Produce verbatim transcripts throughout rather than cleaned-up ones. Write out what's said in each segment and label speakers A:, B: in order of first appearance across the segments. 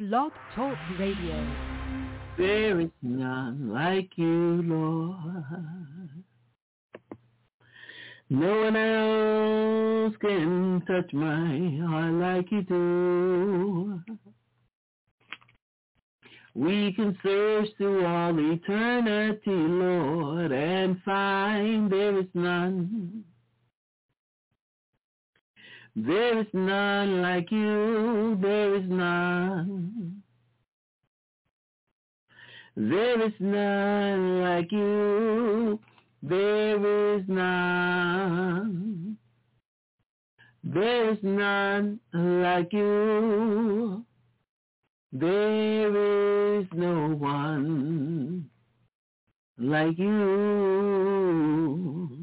A: Blog Talk Radio.
B: There is none like you, Lord. No one else can touch my heart like you do. We can search through all eternity, Lord, and find there is none. There is none like you, there is none. There is none like you, there is none. There is none like you. There is no one like you.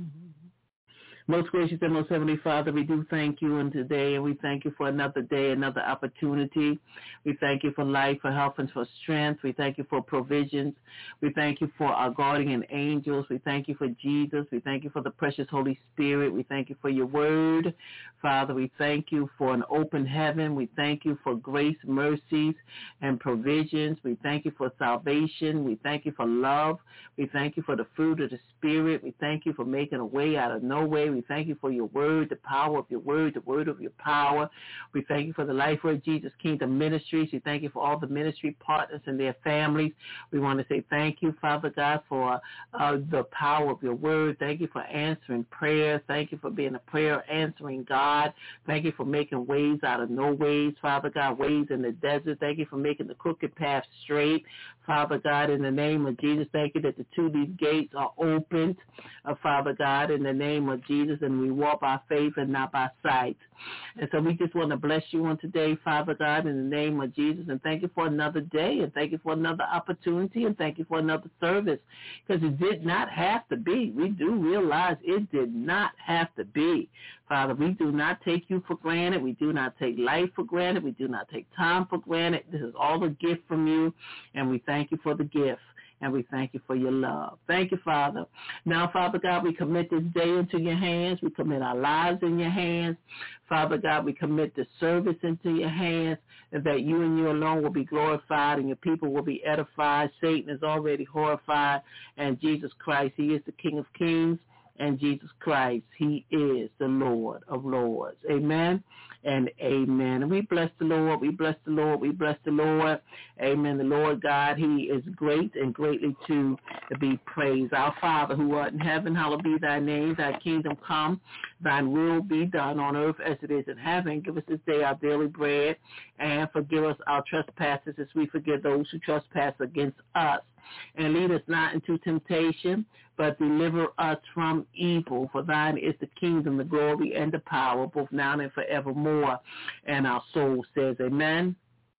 B: Most gracious and most heavenly Father, we do thank you on today, and we thank you for another day, another opportunity. We thank you for life, for health, and for strength. We thank you for provisions. We thank you for our guardian angels. We thank you for Jesus. We thank you for the precious Holy Spirit. We thank you for your word. Father, we thank you for an open heaven. We thank you for grace, mercies, and provisions. We thank you for salvation. We thank you for love. We thank you for the fruit of the Spirit. We thank you for making a way out of no way. We thank you for your word, the power of your word, the word of your power. We thank you for the Life Word Jesus Kingdom Ministries. We thank you for all the ministry partners and their families. We want to say thank you, Father God, for uh, the power of your word. Thank you for answering prayers. Thank you for being a prayer answering God. Thank you for making ways out of no ways, Father God, ways in the desert. Thank you for making the crooked path straight. Father God, in the name of Jesus, thank you that the two of these gates are opened, uh, Father God, in the name of Jesus, and we walk by faith and not by sight. And so we just want to bless you on today, Father God, in the name of Jesus, and thank you for another day, and thank you for another opportunity, and thank you for another service, because it did not have to be. We do realize it did not have to be. Father, we do not take you for granted. We do not take life for granted. We do not take time for granted. This is all a gift from you, and we thank you for the gift. And we thank you for your love. Thank you, Father. Now, Father God, we commit this day into your hands. We commit our lives in your hands. Father God, we commit the service into your hands, and that you and you alone will be glorified and your people will be edified. Satan is already horrified, and Jesus Christ, he is the King of Kings, and Jesus Christ, he is the Lord of Lords. Amen and amen. And we bless the Lord. We bless the Lord. We bless the Lord. Amen. The Lord God, he is great and greatly to be praised. Our Father who art in heaven, hallowed be thy name. Thy kingdom come. Thine will be done on earth as it is in heaven. Give us this day our daily bread, and forgive us our trespasses as we forgive those who trespass against us. And lead us not into temptation, but deliver us from evil. For thine is the kingdom, the glory, and the power, both now and forevermore. And our soul says amen.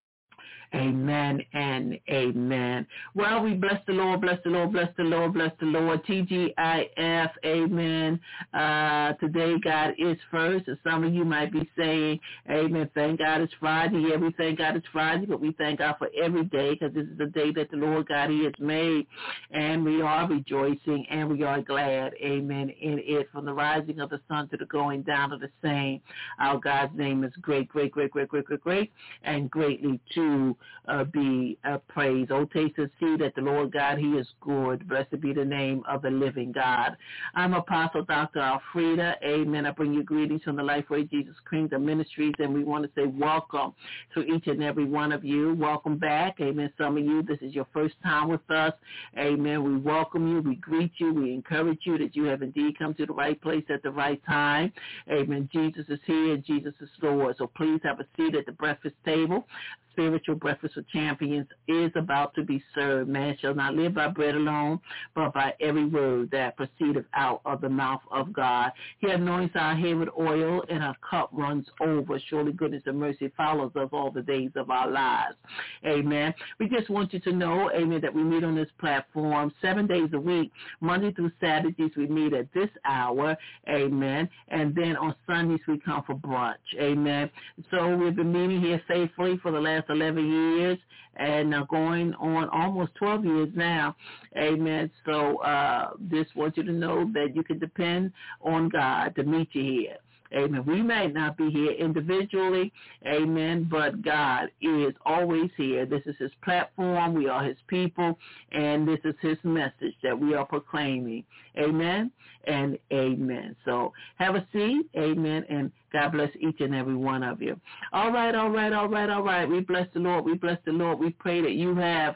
B: Amen and amen. Well, we bless the Lord, bless the Lord, bless the Lord, bless the Lord. T G I F, amen. Uh, today, God is first. And some of you might be saying, amen, thank God it's Friday. Yeah, we thank God it's Friday, but we thank God for every day, because this is the day that the Lord God, he has made. And we are rejoicing and we are glad, amen, in it. From the rising of the sun to the going down of the same, our God's name is great, great, great, great, great, great, great, and greatly to Uh, be uh, praised. Oh, taste and see that the Lord God, he is good. Blessed be the name of the living God. I'm Apostle Doctor Alfreda. Amen. I bring you greetings from the Life Word Jesus Kingdom Ministries, and we want to say welcome to each and every one of you. Welcome back. Amen. Some of you, this is your first time with us. Amen. We welcome you. We greet you. We encourage you that you have indeed come to the right place at the right time. Amen. Jesus is here. Jesus is Lord. So please have a seat at the breakfast table. Spiritual Breakfast with Champions is about to be served. Man shall not live by bread alone, but by every word that proceedeth out of the mouth of God. He anoints our head with oil, and our cup runs over. Surely goodness and mercy follows us all the days of our lives. Amen. We just want you to know, amen, that we meet on this platform seven days a week. Monday through Saturdays, we meet at this hour. Amen. And then on Sundays, we come for brunch. Amen. So we've been meeting here faithfully for the last eleven years, and now going on almost twelve years now. Amen. So uh, just want you to know that you can depend on God to meet you here. Amen. We may not be here individually, amen, but God is always here. This is his platform. We are his people, and this is his message that we are proclaiming. Amen and amen. So have a seat, amen, and God bless each and every one of you. All right, all right, all right, all right. We bless the Lord. We bless the Lord. We pray that you have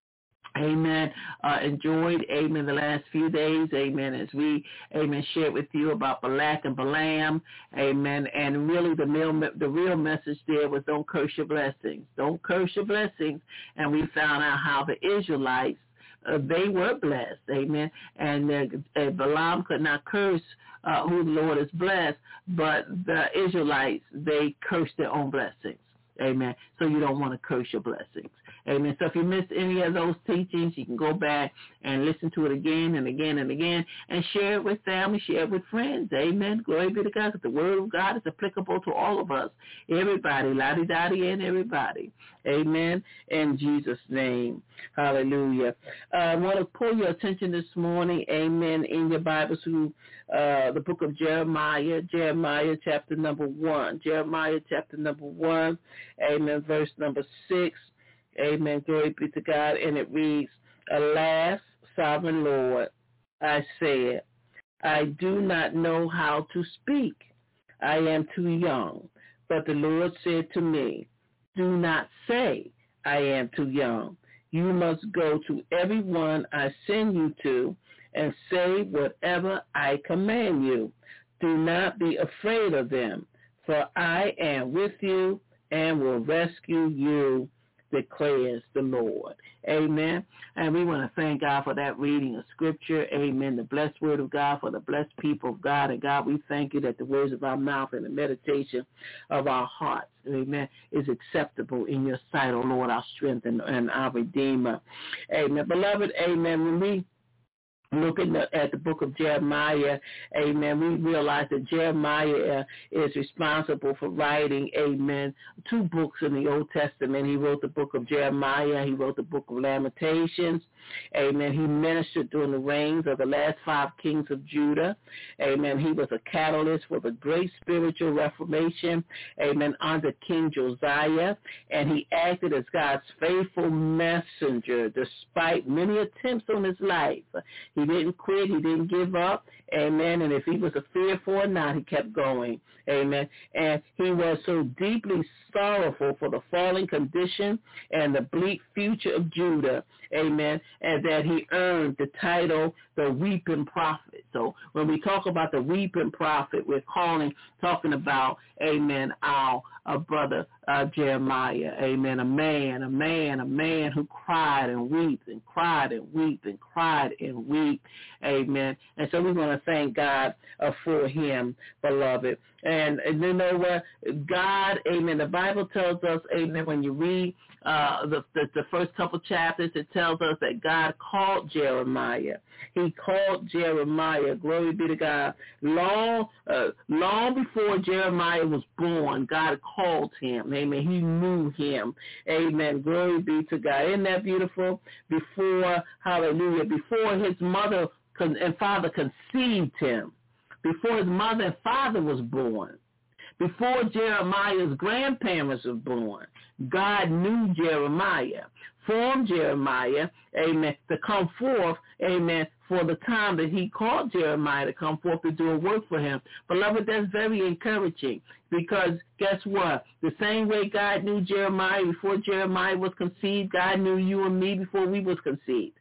B: Amen. Uh, enjoyed, amen, the last few days, amen, as we, amen, shared with you about Balak and Balaam, amen, and really the real, the real message there was don't curse your blessings. Don't curse your blessings. And we found out how the Israelites, uh, they were blessed, amen, and uh, uh, Balaam could not curse uh, who the Lord has blessed, but the Israelites, they cursed their own blessings. Amen. So you don't want to curse your blessings. Amen. So if you missed any of those teachings, you can go back and listen to it again and again and again and share it with family, share it with friends. Amen. Glory be to God, because the word of God is applicable to all of us, everybody, lottie-dottie and everybody. Amen. In Jesus' name. Hallelujah. Uh, I want to pull your attention this morning, amen, in your Bible to uh, the book of Jeremiah, Jeremiah chapter number one. Jeremiah chapter number one, amen, verse number six. Amen. Glory be to God. And it reads, Alas, sovereign Lord, I said, I do not know how to speak. I am too young. But the Lord said to me, do not say, I am too young. You must go to everyone I send you to and say whatever I command you. Do not be afraid of them, for I am with you and will rescue you, declares the Lord. Amen. And we want to thank God for that reading of Scripture. Amen. The blessed word of God for the blessed people of God. And God, we thank you that the words of our mouth and the meditation of our hearts, amen, is acceptable in your sight, O Lord, our strength and, and our Redeemer. Amen. Beloved, amen, when we looking at the book of Jeremiah, amen, we realize that Jeremiah is responsible for writing, amen, two books in the Old Testament. He wrote the book of Jeremiah. He wrote the book of Lamentations. Amen. He ministered during the reigns of the last five kings of Judah. Amen. He was a catalyst for the great spiritual reformation, amen, under King Josiah. And he acted as God's faithful messenger despite many attempts on his life. He didn't quit. He didn't give up. Amen. And if he was a fearful or not, he kept going. Amen. And he was so deeply sorrowful for the falling condition and the bleak future of Judah. Amen. And that he earned the title, the weeping prophet. So when we talk about the weeping prophet, we're calling, talking about, amen, our, our brother uh, Jeremiah. Amen. A man, a man, a man who cried and wept and cried and wept and cried and wept. Amen. And so we want to thank God uh, for him, beloved. And, and you know what? God, amen, the Bible tells us, amen, when you read uh, the, the, the first couple chapters, it tells us that God called Jeremiah. He called Jeremiah, glory be to God, long, uh, long before Jeremiah was born, God called him. Amen. He knew him. Amen. Glory be to God. Isn't that beautiful? Before, hallelujah, before his mother and father conceived him, before his mother and father was born, before Jeremiah's grandparents were born, God knew Jeremiah, formed Jeremiah, amen, to come forth, amen, for the time that he called Jeremiah to come forth to do a work for him. Beloved, that's very encouraging because guess what? The same way God knew Jeremiah before Jeremiah was conceived, God knew you and me before we was conceived.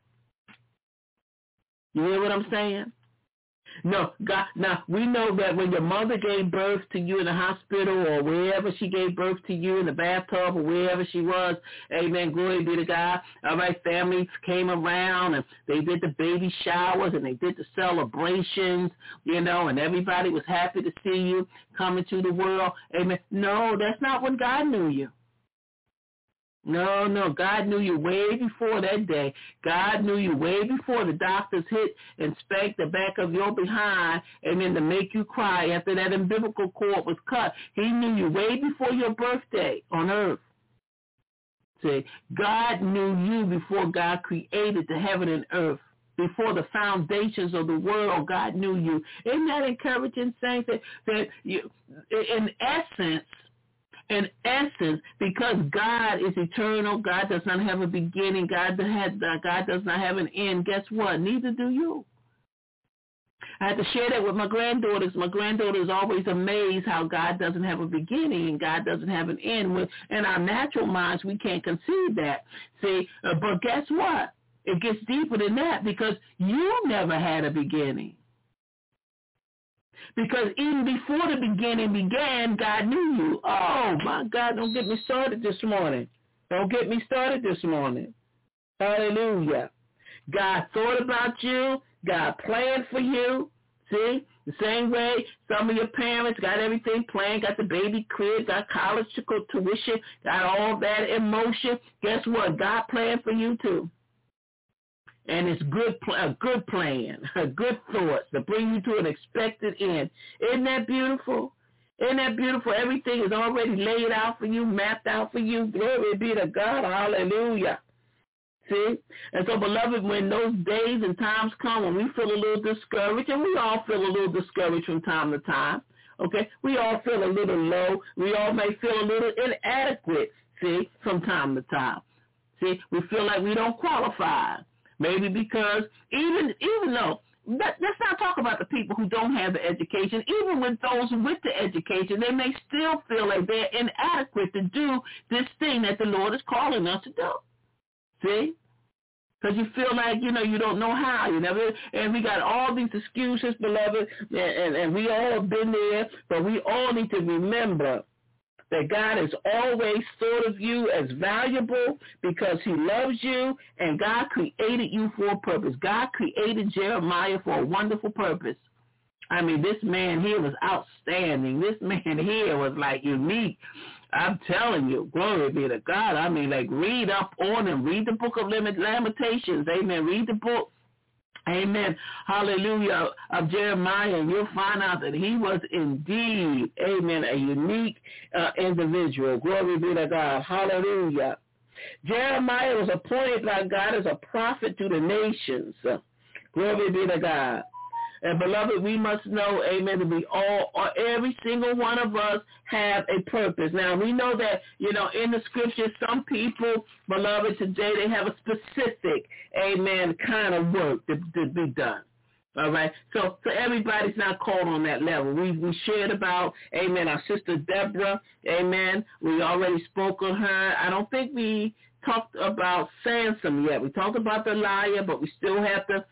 B: You hear what I'm saying? No, God, now, we know that when your mother gave birth to you in the hospital or wherever she gave birth to you, in the bathtub or wherever she was, amen, glory be to God, all right, families came around and they did the baby showers and they did the celebrations, you know, and everybody was happy to see you come into the world, amen. No, that's not when God knew you. No, no, God knew you way before that day. God knew you way before the doctors hit and spanked the back of your behind, amen, to make you cry after that umbilical cord was cut. He knew you way before your birthday on earth. See, God knew you before God created the heaven and earth before the foundations of the world, God knew you. Isn't that encouraging, saints? That, that you, in essence, in essence, because God is eternal, God does not have a beginning, God, has, God does not have an end, guess what? Neither do you. I had to share that with my granddaughters. My granddaughter is always amazed how God doesn't have a beginning and God doesn't have an end. With in our natural minds, we can't conceive that. See, uh, but guess what? It gets deeper than that because you never had a beginning. Because even before the beginning began, God knew you. Oh, my God, don't get me started this morning. Don't get me started this morning. Hallelujah. God thought about you. God planned for you. See, the same way some of your parents got everything planned, got the baby crib, got college tuition, got all that in motion. Guess what? God planned for you too. And it's good, a good plan, a good thought to bring you to an expected end. Isn't that beautiful? Isn't that beautiful? Everything is already laid out for you, mapped out for you. Glory be to God. Hallelujah. See? And so, beloved, when those days and times come when we feel a little discouraged, and we all feel a little discouraged from time to time, okay? We all feel a little low. We all may feel a little inadequate, see, from time to time. See, we feel like we don't qualify. Maybe because even even though, let, let's not talk about the people who don't have the education. Even with those with the education, they may still feel like they're inadequate to do this thing that the Lord is calling us to do. See? Because you feel like, you know, you don't know how. You never, and we got all these excuses, beloved, and, and, and we all have been there, but we all need to remember that God has always thought of you as valuable because he loves you, and God created you for a purpose. God created Jeremiah for a wonderful purpose. I mean, this man here was outstanding. This man here was like unique. I'm telling you, glory be to God. I mean, like, read up on him. Read the book of Lamentations. Amen. Read the book. Amen. Hallelujah. Of Jeremiah, and you'll find out that he was indeed, amen, a unique uh, individual. Glory be to God. Hallelujah. Jeremiah was appointed by God as a prophet to the nations. Glory be to God. And beloved, we must know, amen, that we all, or every single one of us have a purpose. Now, we know that, you know, in the scriptures, some people, beloved, today, they have a specific, amen, kind of work to, to be done. All right. So, so everybody's not called on that level. We we shared about, amen, our sister Deborah, amen. We already spoke on her. I don't think we talked about Samson yet. We talked about the liar, but we still have to...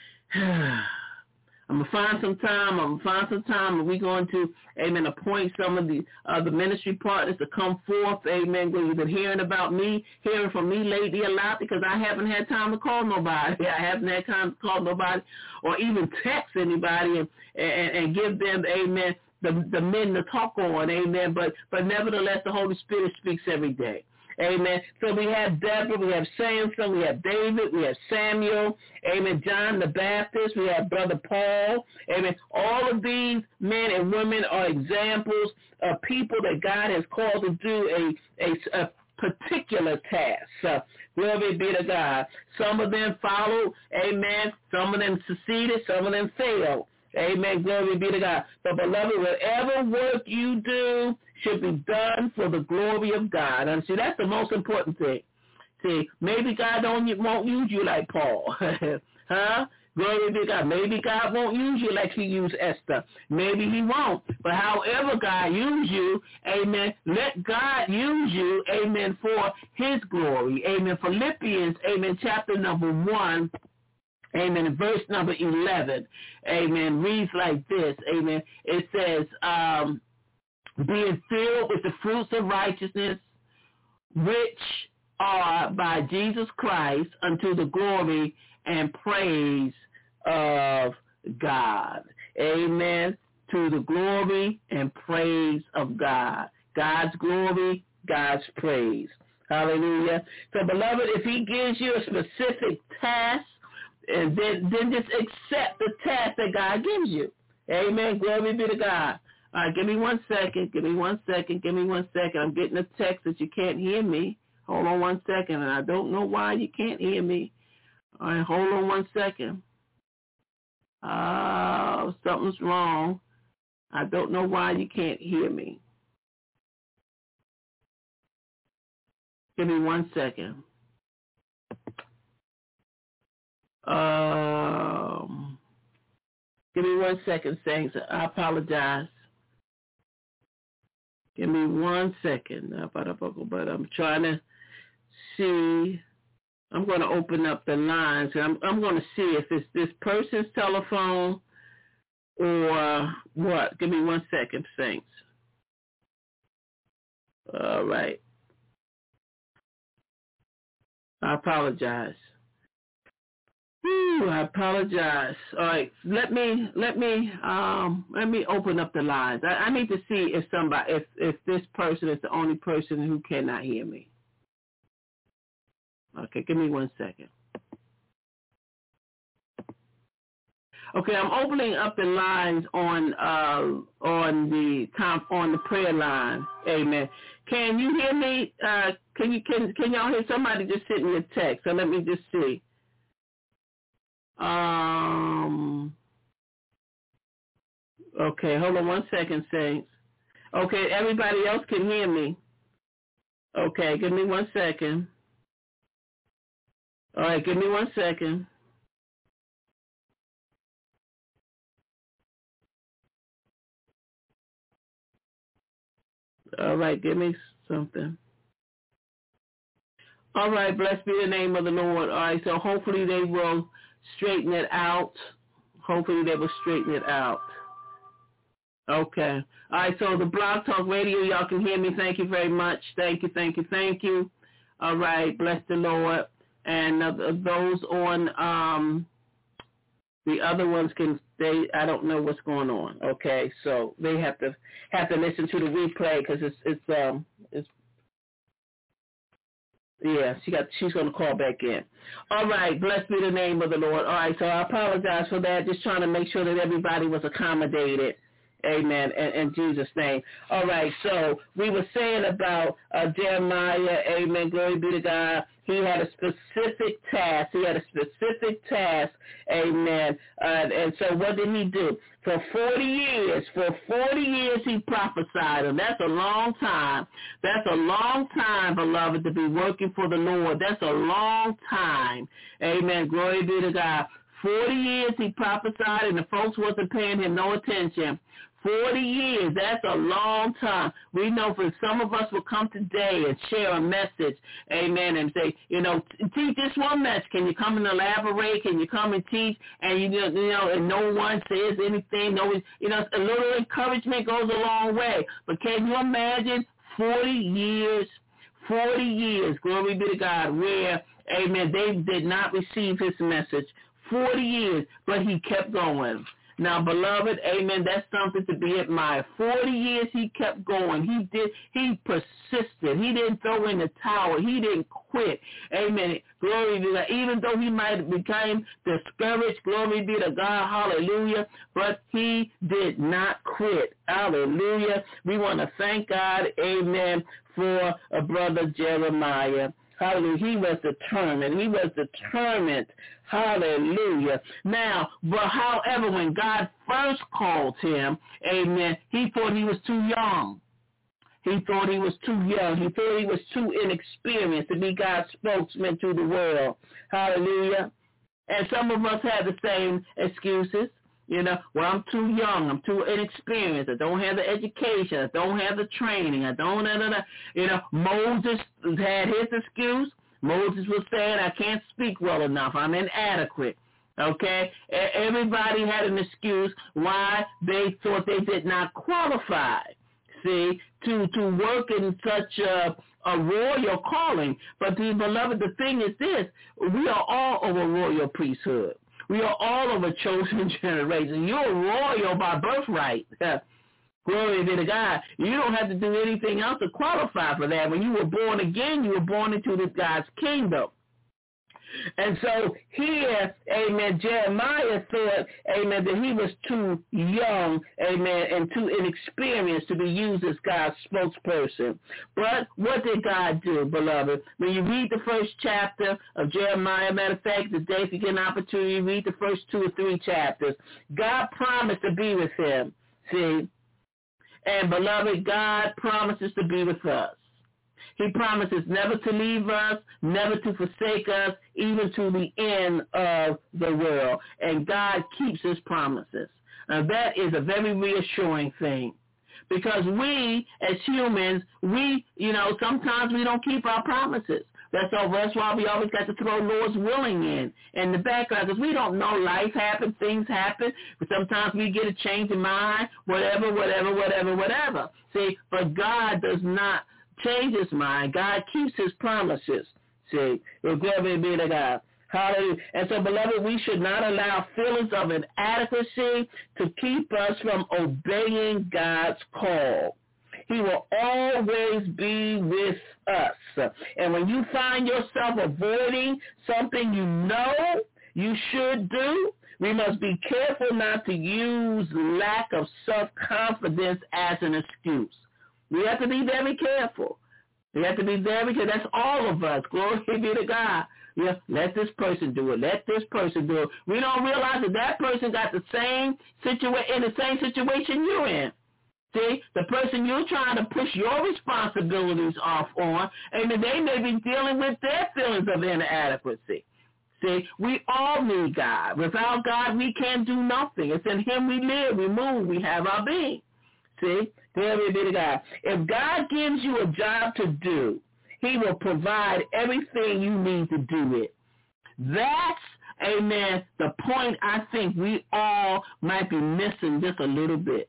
B: I'm going to find some time. I'm going to find some time, and we're going to, amen, appoint some of the uh, the ministry partners to come forth, amen. You've been hearing about me, hearing from me lately a lot because I haven't had time to call nobody. I haven't had time to call nobody or even text anybody and, and, and give them, amen, the, the men to talk on, amen. But, but nevertheless, the Holy Spirit speaks every day. Amen. So we have Deborah, we have Samson, we have David, we have Samuel, amen, John the Baptist, we have Brother Paul, amen. All of these men and women are examples of people that God has called to do a, a, a particular task. Uh, glory be to God. Some of them followed, amen. Some of them succeeded, some of them failed. Amen. Glory be to God. But, beloved, whatever work you do should be done for the glory of God. And see, that's the most important thing. See, maybe God don't, won't use you like Paul. Huh? Glory be to God. Maybe God won't use you like he used Esther. Maybe he won't. But however God use you, amen, let God use you, amen, for his glory. Amen. Philippians, amen, chapter number one. Amen. Verse number eleven, amen, reads like this, amen. It says, um, being filled with the fruits of righteousness, which are by Jesus Christ unto the glory and praise of God. Amen. To the glory and praise of God. God's glory, God's praise. Hallelujah. So, beloved, if he gives you a specific task, and then, then just accept the task that God gives you. Amen. Glory be to God. All right, give me one second. Give me one second. Give me one second. I'm getting a text that you can't hear me. Hold on one second, and I don't know why you can't hear me. All right, hold on one second. Uh, something's wrong. I don't know why you can't hear me. Give me one second. Um, give me one second, Saints. I apologize. Give me one second. But I'm trying to see. I'm going to open up the lines. I'm, I'm going to see if it's this person's telephone or what. Give me one second, Saints. All right. I apologize. Ooh, I apologize. All right, let me let me um let me open up the lines. I, I need to see if somebody if if this person is the only person who cannot hear me. Okay, give me one second. Okay, I'm opening up the lines on uh on the on the prayer line. Amen. Can you hear me? Uh, can you can can y'all hear? Somebody just sent me a text. So let me just see. Um. Okay, hold on one second, Saints. Okay, everybody else can hear me. Okay, give me one second. All right, give me one second. All right, give me something. All right, blessed be the name of the Lord. All right, so hopefully they will straighten it out. Hopefully they will straighten it out. Okay. All right, so the Blog Talk Radio, y'all can hear me. Thank you very much. Thank you, thank you, thank you. All right, bless the Lord. And uh, those on um, the other ones can, they, I don't know what's going on. Okay, so they have to have to listen to the replay because it's, it's, um, it's, yeah, she got, she's going to call back in. All right, blessed be the name of the Lord. All right, so I apologize for that. Just trying to make sure that everybody was accommodated. Amen. In, in Jesus' name. All right. So we were saying about uh, Jeremiah. Amen. Glory be to God. He had a specific task. He had a specific task. Amen. Uh, and so what did he do? For forty years, for forty years he prophesied. And that's a long time. That's a long time, beloved, to be working for the Lord. That's a long time. Amen. Glory be to God. forty years he prophesied and the folks wasn't paying him no attention. forty years, that's a long time. We know for some of us will come today and share a message, amen, and say, you know, teach this one message. Can you come and elaborate? Can you come and teach? And, you know, you know, and no one says anything. No one, you know, a little encouragement goes a long way. But can you imagine forty years, forty years, glory be to God, where, amen, they did not receive his message. forty years, but he kept going. Now, beloved, amen, that's something to be admired. forty years he kept going. He did. He persisted. He didn't throw in the towel. He didn't quit. Amen. Glory be to God. Even though he might have become discouraged, glory be to God, hallelujah, but he did not quit. Hallelujah. We want to thank God, amen, for a brother Jeremiah. Hallelujah. He was determined. He was determined. Hallelujah. Now, but however, when God first called him, amen, he thought he was too young. He thought he was too young. He thought he was too inexperienced to be God's spokesman to the world. Hallelujah. And some of us have the same excuses. You know, well, I'm too young. I'm too inexperienced. I don't have the education. I don't have the training. I don't have the, you know, Moses had his excuse. Moses was saying, I can't speak well enough. I'm inadequate. Okay? Everybody had an excuse why they thought they did not qualify, see, to, to work in such a, a royal calling. But, the beloved, the thing is this. We are all of a royal priesthood. We are all of a chosen generation. You're royal by birthright. Glory be to God. You don't have to do anything else to qualify for that. When you were born again, you were born into this God's kingdom. And so here, amen, Jeremiah thought, amen, that he was too young, amen, and too inexperienced to be used as God's spokesperson. But what did God do, beloved? When you read the first chapter of Jeremiah, matter of fact, today if you get an opportunity, read the first two or three chapters. God promised to be with him, see? And beloved, God promises to be with us. He promises never to leave us, never to forsake us, even to the end of the world. And God keeps his promises. Now, that is a very reassuring thing. Because we, as humans, we, you know, sometimes we don't keep our promises. That's, all, that's why we always got to throw Lord's willing in, in the background, because we don't know. Life happens, things happen. Sometimes we get a change in mind, whatever, whatever, whatever, whatever. See, but God does not change his mind. God keeps his promises. See, glory be to God. Hallelujah. And so, beloved, we should not allow feelings of inadequacy to keep us from obeying God's call. He will always be with us. And when you find yourself avoiding something you know you should do, we must be careful not to use lack of self-confidence as an excuse. We have to be very careful. We have to be very careful. That's all of us. Glory be to God. Yeah, let this person do it. Let this person do it. We don't realize that that person got the same situa- in the same situation you're in. See, the person you're trying to push your responsibilities off on, amen, they may be dealing with their feelings of inadequacy. See, we all need God. Without God, we can't do nothing. It's in him we live, we move, we have our being. See, glory be to God. If God gives you a job to do, he will provide everything you need to do it. That's, amen, the point I think we all might be missing just a little bit.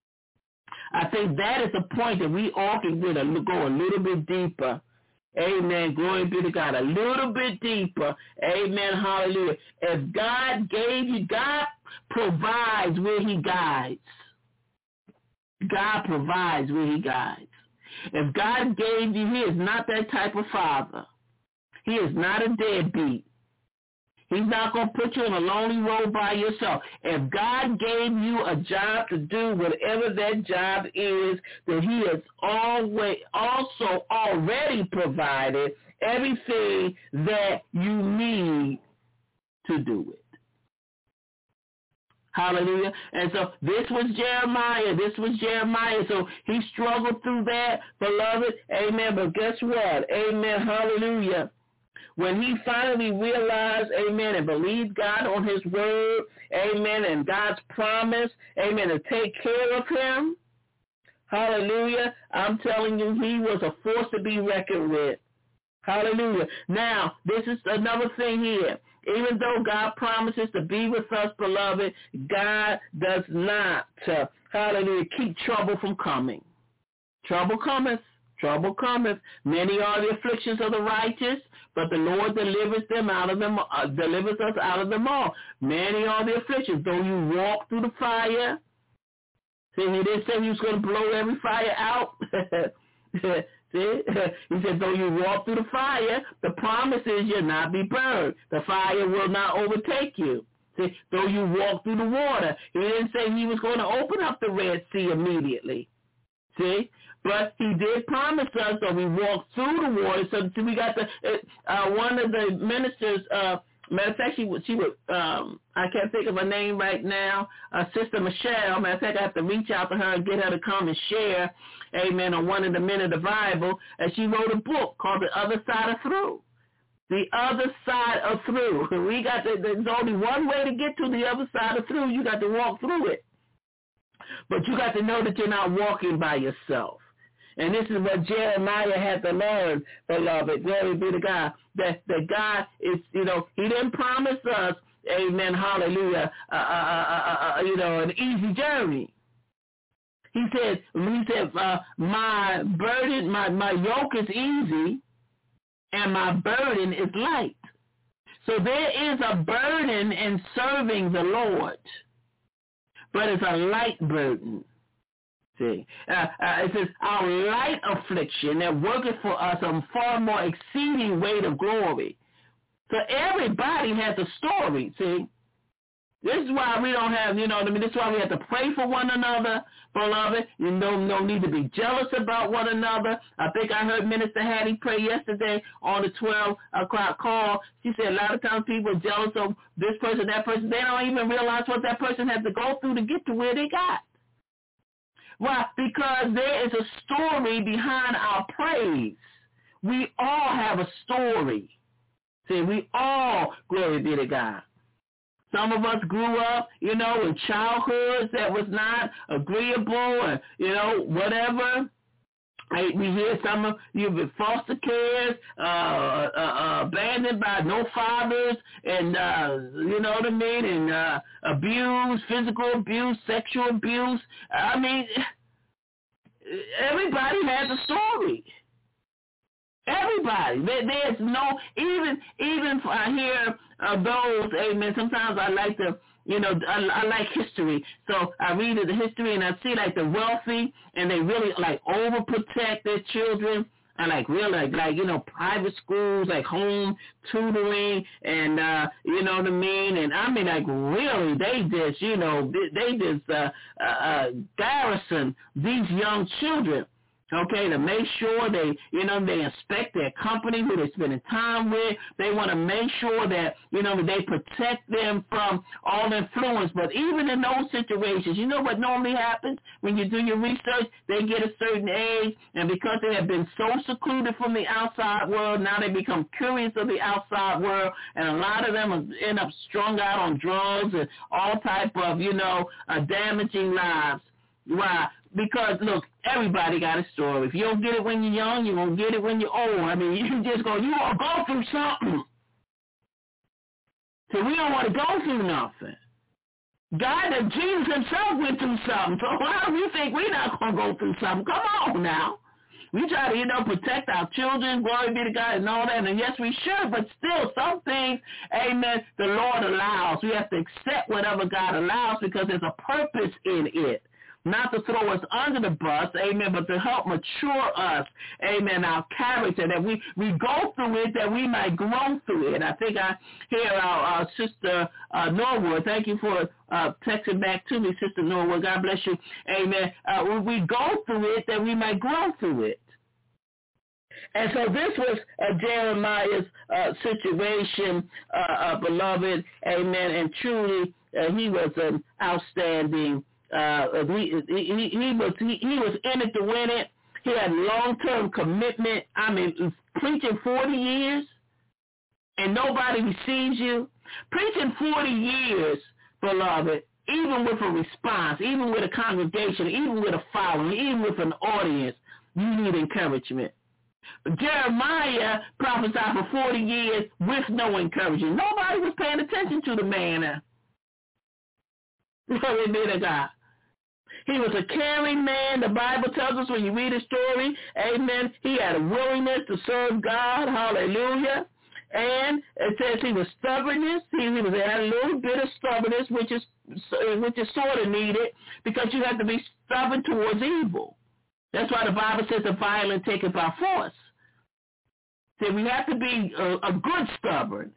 B: I think that is the point that we all can get a, go a little bit deeper. Amen. Glory be to God. A little bit deeper. Amen. Hallelujah. If God gave you, God provides where he guides. God provides where he guides. If God gave you, he is not that type of father. He is not a deadbeat. He's not going to put you in a lonely road by yourself. If God gave you a job to do whatever that job is, then he has always also already provided everything that you need to do it. Hallelujah. And so this was Jeremiah. This was Jeremiah. So he struggled through that, beloved. Amen. But guess what? Amen. Hallelujah. When he finally realized, amen, and believed God on his word, amen, and God's promise, amen, to take care of him, hallelujah, I'm telling you, he was a force to be reckoned with. Hallelujah. Now, this is another thing here. Even though God promises to be with us, beloved, God does not, uh, hallelujah, keep trouble from coming. Trouble cometh. Trouble cometh. Many are the afflictions of the righteous, but the Lord delivers them out of them, uh, delivers us out of them all. Many are the afflictions. Though you walk through the fire, see, he didn't say he was going to blow every fire out. See, he said, though you walk through the fire, the promise is you'll not be burned. The fire will not overtake you. See, though you walk through the water, he didn't say he was going to open up the Red Sea immediately. See? But he did promise us that we walk through the water. So we got the uh, one of the ministers. Uh, matter of fact, she would. She would. Um, I can't think of her name right now. Uh, Sister Michelle. Matter of fact, I have to reach out to her and get her to come and share. Amen. On one of the men of the Bible, and she wrote a book called The Other Side of Through. The other side of through. We got. To, there's only one way to get to the other side of through. You got to walk through it. But you got to know that you're not walking by yourself. And this is what Jeremiah had to learn, beloved. Glory be to God. That, that God is, you know, he didn't promise us, amen, hallelujah, uh, uh, uh, uh, you know, an easy journey. He said, he said, uh, my burden, my, my yoke is easy and my burden is light. So there is a burden in serving the Lord, but it's a light burden. See, uh, uh, it says, our light affliction that worketh for us a far more exceeding weight of glory. So everybody has a story, see? This is why we don't have, you know what I mean, this is why we have to pray for one another, beloved. You don't, don't need to be jealous about one another. I think I heard Minister Hattie pray yesterday on the twelve o'clock call. She said a lot of times people are jealous of this person, that person. They don't even realize what that person had to go through to get to where they got. Why? Because there is a story behind our praise. We all have a story. See, we all, glory be to God. Some of us grew up, you know, in childhoods that was not agreeable or, you know, whatever. I, we hear some of you in foster cares, uh, uh, uh, abandoned by no fathers, and, uh, you know what I mean, and uh, abuse, physical abuse, sexual abuse. I mean, everybody has a story. Everybody. There, there's no, even, even I hear uh, those, amen, sometimes I like to, you know, I, I like history. So I read the history and I see like the wealthy and they really like overprotect their children. I like really like, like, you know, private schools, like home tutoring and, uh, you know what I mean? And I mean, like really, they just, you know, they, they just uh, uh, uh, garrison these young children. Okay, to make sure they, you know, they inspect their company, who they're spending time with. They want to make sure that, you know, they protect them from all influence. But even in those situations, you know what normally happens when you do your research? They get a certain age, and because they have been so secluded from the outside world, now they become curious of the outside world, and a lot of them end up strung out on drugs and all type of, you know, uh, damaging lives. Why? Because, look, everybody got a story. If you don't get it when you're young, you're going to get it when you're old. I mean, you just go, you going to go through something. So we don't want to go through nothing. God and Jesus himself went through something. So why do we think we're not going to go through something? Come on now. We try to, you know, protect our children, glory be to God, and all that. And yes, we should, but still, some things, amen, the Lord allows. We have to accept whatever God allows because there's a purpose in it. Not to throw us under the bus, amen, but to help mature us, amen, our character, that we, we go through it, that we might grow through it. I think I hear our, our sister uh, Norwood. Thank you for uh, texting back to me, Sister Norwood. God bless you. Amen. Uh, when we go through it, that we might grow through it. And so this was uh, Jeremiah's uh, situation, uh, uh, beloved, amen, and truly uh, he was an outstanding Uh, he, he, he was he, he was in it to win it. He had long-term commitment. I mean, preaching forty years and nobody receives you. Preaching forty years, beloved, even with a response, even with a congregation, even with a following, even with an audience, you need encouragement. Jeremiah prophesied for forty years with no encouragement. Nobody was paying attention to the man. Glory be to God. He was a caring man. The Bible tells us when you read his story, amen, he had a willingness to serve God. Hallelujah. And it says he was stubbornness. He, he was had a little bit of stubbornness, which is which is sort of needed because you have to be stubborn towards evil. That's why the Bible says the violent take it by force. See, we have to be a, a good stubborn.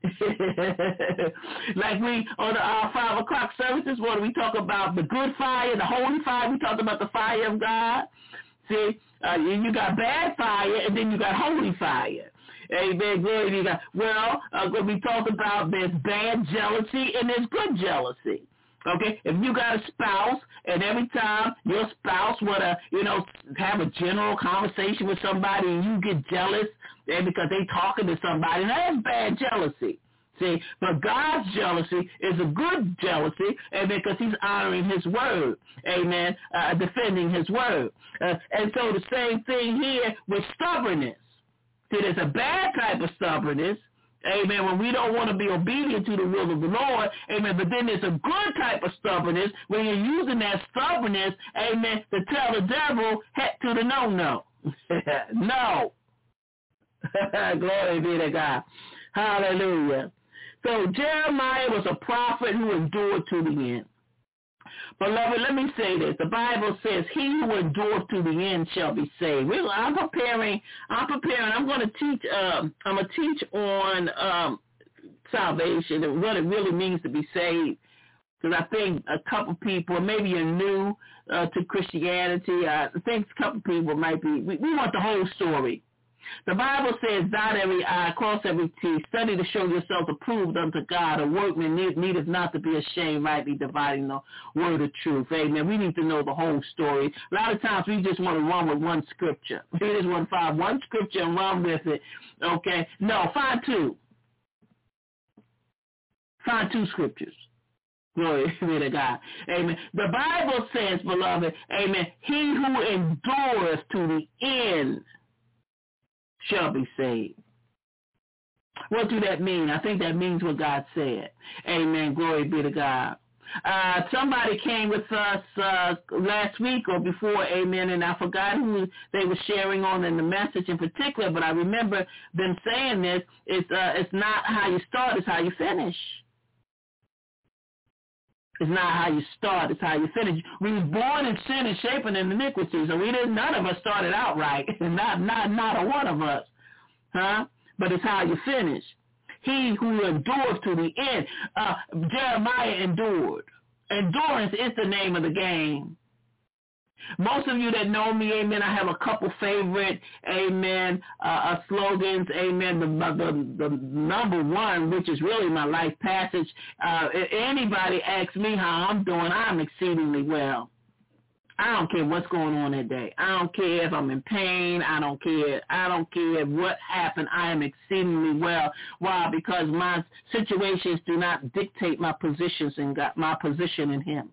B: Like we, on the, our five o'clock services, what do we talk about? The good fire, the holy fire. We talked about the fire of God. See, uh, you got bad fire, and then you got holy fire. Amen. Glory to God. Well, uh, we talk about there's bad jealousy and there's good jealousy. Okay, if you got a spouse and every time your spouse want to, you know, have a general conversation with somebody and you get jealous and because they talking to somebody, that's bad jealousy. See, but God's jealousy is a good jealousy, and because he's honoring his word, amen, uh, defending his word. Uh, and so the same thing here with stubbornness. See, there's a bad type of stubbornness, amen, when we don't want to be obedient to the will of the Lord, amen, but then there's a good type of stubbornness when you're using that stubbornness, amen, to tell the devil, heck to the no-no. No. Glory be to God. Hallelujah. So Jeremiah was a prophet who endured to the end. Beloved, let me say this. The Bible says, he who endures to the end shall be saved. We're, I'm preparing, I'm preparing, I'm going to teach, um, I'm going to teach on um, salvation and what it really means to be saved. Because I think a couple people, maybe you're new uh, to Christianity, I think a couple people might be, we, we want the whole story. The Bible says, dot every I, cross every T, study to show yourself approved unto God, a workman need, needeth not to be ashamed, rightly dividing the word of truth. Amen. We need to know the whole story. A lot of times we just want to run with one scripture. We just want to find one scripture and run with it. Okay? No, find two. Find two scriptures. Glory be to God. Amen. The Bible says, beloved, amen, he who endures to the end shall be saved. What do that mean? I think that means what God said. Amen. Glory be to God. Uh, somebody came with us uh, last week or before, amen, and I forgot who they were sharing on in the message in particular, but I remember them saying this, it's, uh, it's not how you start, it's how you finish. It's not how you start, it's how you finish. We was born in sin and shaping in iniquity, so we didn't, none of us started out right. not, not, not a one of us. Huh? But it's how you finish. He who endures to the end. Uh, Jeremiah endured. Endurance is the name of the game. Most of you that know me, amen, I have a couple favorite, amen, uh, uh, slogans, amen. The, the, the number one, which is really my life passage, uh, if anybody asks me how I'm doing, I'm exceedingly well. I don't care what's going on that day. I don't care if I'm in pain. I don't care. I don't care what happened. I am exceedingly well. Why? Because my situations do not dictate my positions in God, my position in Him.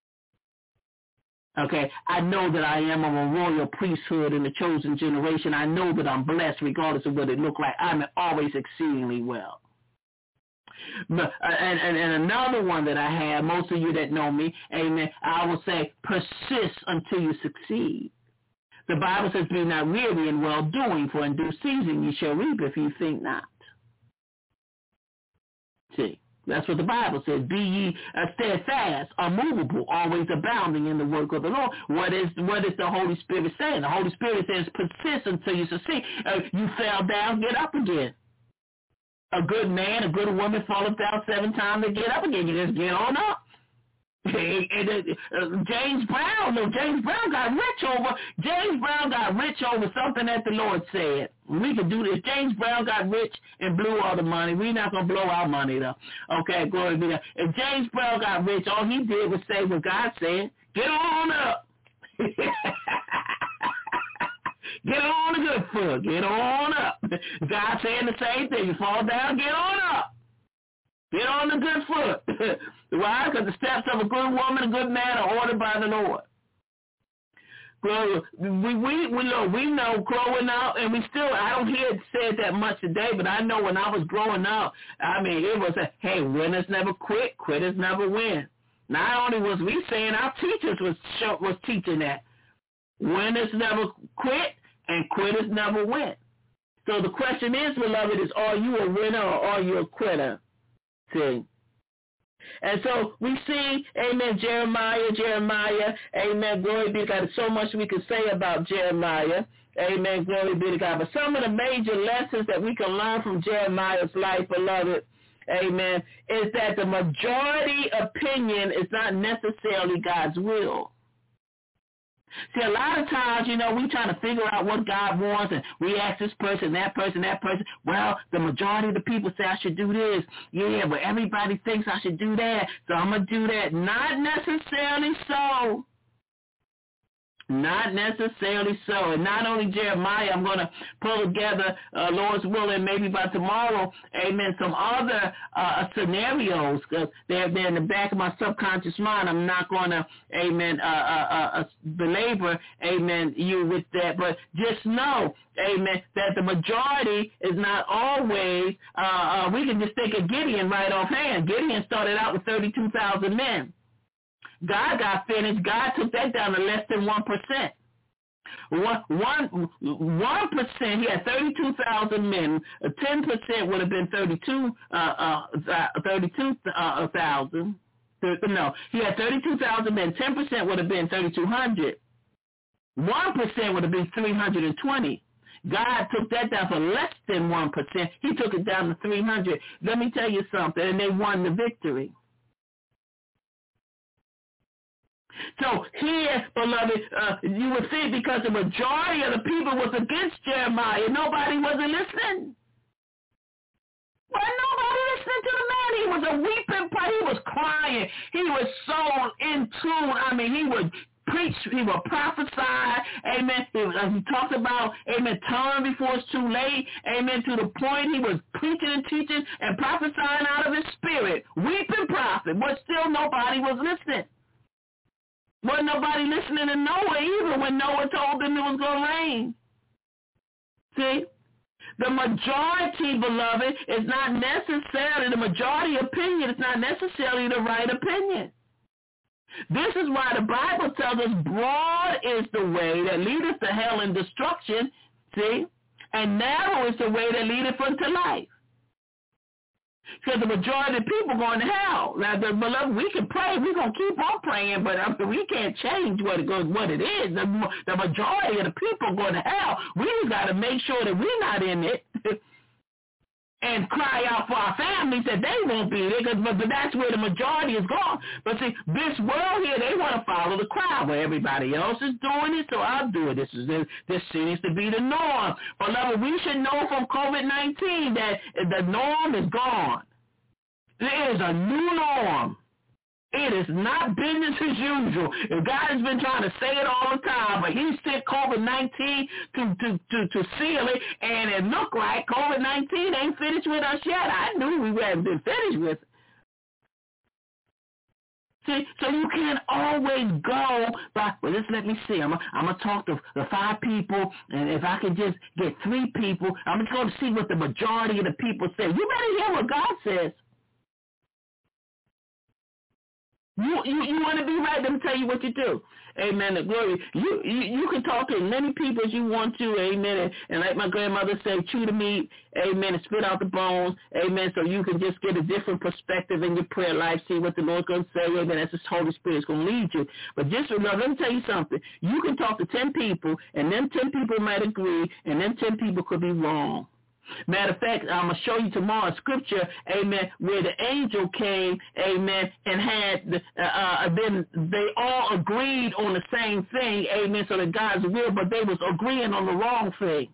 B: Okay, I know that I am of a royal priesthood in the chosen generation. I know that I'm blessed regardless of what it looks like. I'm always exceedingly well. But, uh, and, and, and another one that I have, most of you that know me, amen, I will say persist until you succeed. The Bible says, be not weary in well-doing, for in due season you shall reap if you think not. See? That's what the Bible says. Be ye uh, steadfast, unmovable, always abounding in the work of the Lord. What is what is the Holy Spirit saying? The Holy Spirit says persist until you succeed. Uh, you fell down, get up again. A good man, a good woman falleth down seven times to get up again. You just get on up. And, uh, James Brown, no, James Brown got rich over, James Brown got rich over something that the Lord said. We could do this. James Brown got rich and blew all the money. We're not going to blow our money, though. Okay, glory be to God. If James Brown got rich, all he did was say what God said. Get on up. Get on the good foot. Get on up. God saying the same thing. You fall down, get on up. Get on the good foot. Why? Because the steps of a good woman, a good man are ordered by the Lord. We, we, we, know, we know growing up, and we still, I don't hear it said that much today, but I know when I was growing up, I mean, it was a, hey, winners never quit, quitters never win. Not only was we saying, our teachers was, was teaching that. Winners never quit, and quitters never win. So the question is, beloved, is are you a winner or are you a quitter? See? And so we see, amen, Jeremiah, Jeremiah, amen, glory be to God. There's so much we can say about Jeremiah, amen, glory be to God. But some of the major lessons that we can learn from Jeremiah's life, beloved, amen, is that the majority opinion is not necessarily God's will. See, a lot of times, you know, we trying to figure out what God wants, and we ask this person, that person, that person. Well, the majority of the people say I should do this. Yeah, but everybody thinks I should do that, so I'm going to do that. Not necessarily so. Not necessarily so. And not only Jeremiah, I'm going to pull together, uh, Lord's willing, maybe by tomorrow, amen, some other uh, scenarios, because they're, they're in the back of my subconscious mind. I'm not going to, amen, uh, uh, uh, belabor, amen, you with that. But just know, amen, that the majority is not always, uh, uh, we can just think of Gideon right offhand. Gideon started out with thirty-two thousand men. God got finished. God took that down to less than one percent. One, one, one percent, he had thirty-two thousand men. Ten percent would have been thirty-two, uh, uh, thirty-two uh, thousand. No, he had thirty-two thousand men. Ten percent would have been thirty-two hundred. One percent would have been three hundred twenty. God took that down for less than one percent. He took it down to three hundred. Let me tell you something, and they won the victory. So here, beloved, uh, you would see because the majority of the people was against Jeremiah. Nobody wasn't listening. Well, nobody listening to the man. He was a weeping, he was crying. He was so in tune. I mean, he would preach, he would prophesy, amen. He, uh, he talked about, amen, turn before it's too late, amen, to the point he was preaching and teaching and prophesying out of his spirit. Weeping prophet, but still nobody was listening. Wasn't nobody listening to Noah either when Noah told them it was going to rain. See? The majority, beloved, is not necessarily, the majority opinion is not necessarily the right opinion. This is why the Bible tells us broad is the way that leadeth to hell and destruction, see? And narrow is the way that leadeth unto life. Because the majority of people going to hell. Now, the beloved, we can pray. We're going to keep on praying, but I mean, we can't change what it, goes, what it is. The, the majority of the people going to hell. We got to make sure that we're not in it and cry out for our families that they won't be there, cause, but, but that's where the majority is gone. But see, this world here, they want to follow the crowd where everybody else is doing it, so I'll do it. This is this, this seems to be the norm. Beloved, we should know from COVID nineteen that the norm is gone. There is a new norm. It is not business as usual. God has been trying to say it all the time, but he sent COVID nineteen to, to, to, to seal it, and it looked like COVID nineteen ain't finished with us yet. I knew we hadn't been finished with it. See, so you can't always go by, well, just let me see. I'm going to talk to the five people, and if I can just get three people, I'm just going to see what the majority of the people say. You better hear what God says. You, you you want to be right, let me tell you what you do. Amen. The glory. You, you you can talk to as many people as you want to. Amen. And, and like my grandmother said, chew the meat. Amen. And spit out the bones. Amen. So you can just get a different perspective in your prayer life. See what the Lord's going to say. Amen. That's His Holy Spirit's going to lead you. But just remember, let me tell you something. You can talk to ten people, and them ten people might agree, and them ten people could be wrong. Matter of fact, I'm going to show you tomorrow a scripture, amen, where the angel came, amen, and had, uh, uh, then they all agreed on the same thing, amen, so that God's will, but they was agreeing on the wrong thing.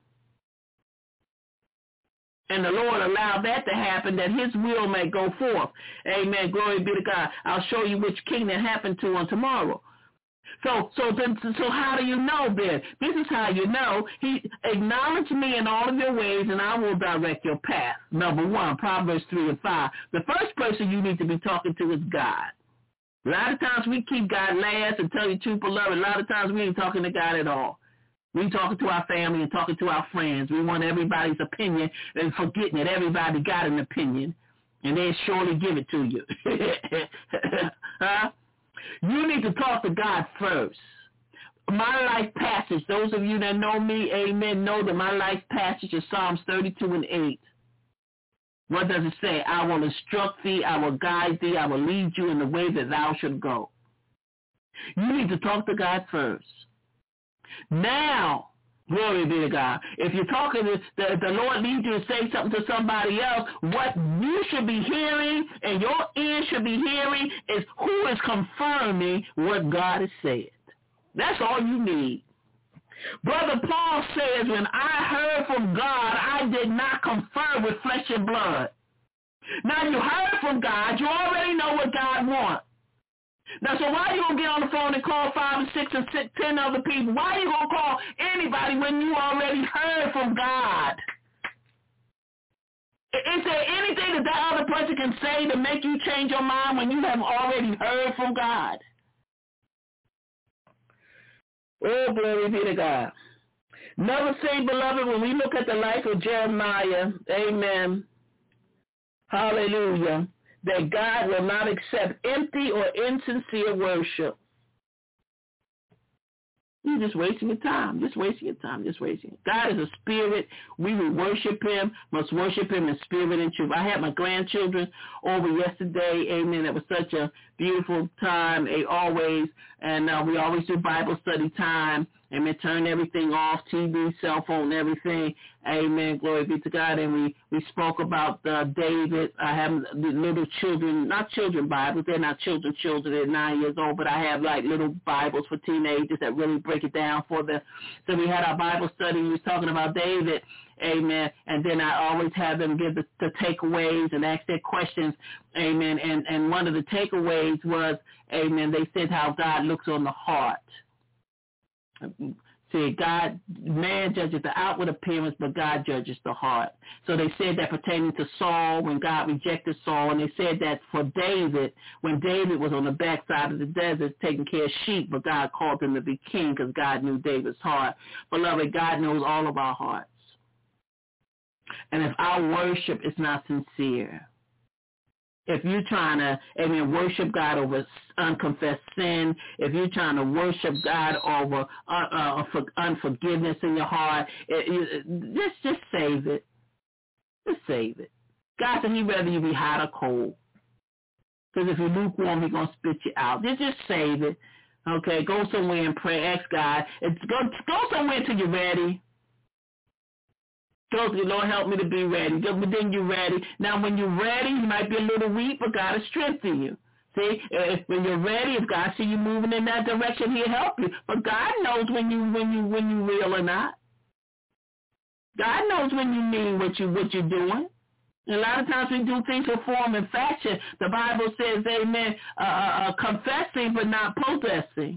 B: And the Lord allowed that to happen, that his will may go forth. Amen, glory be to God. I'll show you which king that happened to on tomorrow. So, so, then, so how do you know then? This is how you know. He acknowledge me in all of your ways, and I will direct your path. Number one, Proverbs three and five. The first person you need to be talking to is God. A lot of times we keep God last and tell you truth, beloved. A lot of times we ain't talking to God at all. We talking to our family and talking to our friends. We want everybody's opinion and forgetting that everybody got an opinion, and they surely give it to you. Huh? You need to talk to God first. My life passage, those of you that know me, amen, know that my life passage is Psalms thirty-two and eight. What does it say? I will instruct thee, I will guide thee, I will lead you in the way that thou should go. You need to talk to God first. Now, glory be to God. If you're talking to the, the Lord leads you to say something to somebody else, what you should be hearing and your ear should be hearing is who is confirming what God has said. That's all you need. Brother Paul says, when I heard from God, I did not confer with flesh and blood. Now you heard from God, you already know what God wants. Now, so why are you going to get on the phone and call five and six and six, ten other people? Why are you going to call anybody when you already heard from God? Is there anything that that other person can say to make you change your mind when you have already heard from God? Oh, glory be to God. Never say, beloved, when we look at the life of Jeremiah, amen, hallelujah, that God will not accept empty or insincere worship. You're just wasting your time, just wasting your time, just wasting it. God is a spirit. We will worship him, must worship him in spirit and truth. I had my grandchildren over yesterday, amen. It was such a beautiful time, always, and uh, we always do Bible study time, Amen. Turn everything off, T V, cell phone, everything. Amen. Glory be to God. And we, we spoke about uh, David. I have the little children, not children Bibles. They're not children, children. They're nine years old, but I have like little Bibles for teenagers that really break it down for them. So we had our Bible study. We was talking about David. Amen. And then I always have them give the, the takeaways and ask their questions. Amen. And, and one of the takeaways was, amen, they said how God looks on the heart. See, God, man judges the outward appearance, but God judges the heart. So they said that pertaining to Saul, when God rejected Saul, and they said that for David, when David was on the backside of the desert taking care of sheep, but God called him to be king because God knew David's heart. Beloved, God knows all of our hearts. And if our worship is not sincere, if you're trying to, amen, worship God over unconfessed sin, if you're trying to worship God over uh, uh, for unforgiveness in your heart, it, it, just just save it. Just save it. God said he'd rather you be hot or cold. Because if you're lukewarm, he's going to spit you out. Just, just save it. Okay, go somewhere and pray. Ask God. It's, go, go somewhere until you're ready. Go, Lord, help me to be ready. But then you're ready. Now, when you're ready, you might be a little weak, but God will strengthen you. See, if, when you're ready, if God see you moving in that direction, he'll help you. But God knows when you when you when you real or not. God knows when you mean what you what you're doing. And a lot of times we do things for form and fashion. The Bible says, amen, uh, uh, confessing but not possessing.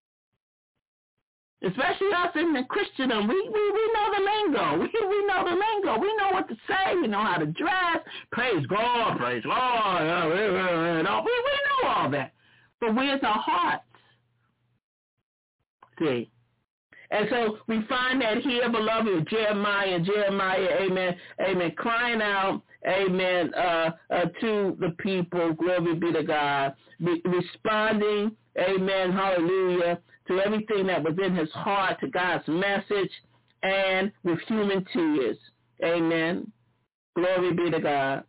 B: Especially us in the Christendom, we, we, we know the lingo. We, we know the lingo. We know what to say. We know how to dress. Praise God, praise God. We, we know all that. But where's our hearts? See? And so we find that here, beloved, with Jeremiah and Jeremiah, amen, amen, crying out, amen, uh, uh, to the people, glory be to God, Re- responding, amen, hallelujah, to everything that was in his heart, to God's message, and with human tears. Amen. Glory be to God.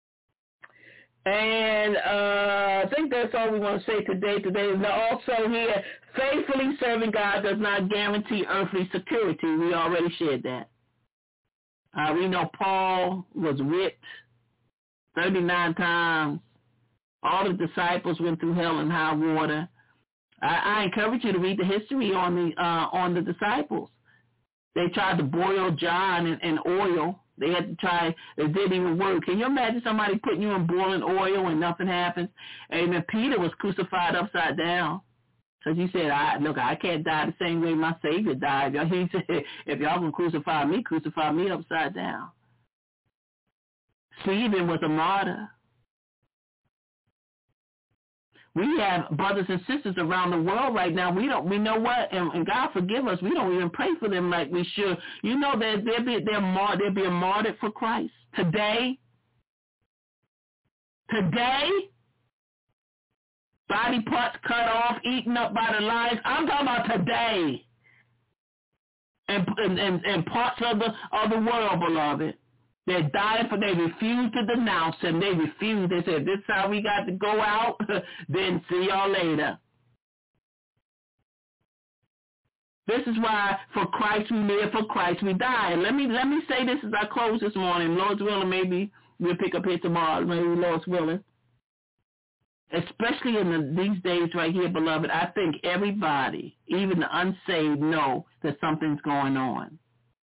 B: And uh, I think that's all we want to say today. Today is also here, faithfully serving God does not guarantee earthly security. We already shared that. Uh, we know Paul was whipped thirty-nine times. All the disciples went through hell and high water. I, I encourage you to read the history on the uh, on the disciples. They tried to boil John in, in oil. They had to try. It didn't even work. Can you imagine somebody putting you in boiling oil and nothing happens? Amen. Peter was crucified upside down because he said, "I look, I can't die the same way my Savior died." He said, "If y'all can crucify me, crucify me upside down." Stephen was a martyr. We have brothers and sisters around the world right now. We don't. We know what, and, and God forgive us. We don't even pray for them like we should. You know that they're be they're mar- they're being martyred for Christ today. Today, body parts cut off, eaten up by the lions. I'm talking about today, and and and, and parts of the of the world, beloved. They're dying for, they refuse to denounce him. They refuse. They said, this is how we got to go out, then see y'all later. This is why for Christ we live, for Christ we die. And let me let me say this as I close this morning. Lord's willing, maybe we'll pick up here tomorrow, maybe Lord's willing. Especially in the, these days right here, beloved, I think everybody, even the unsaved, know that something's going on.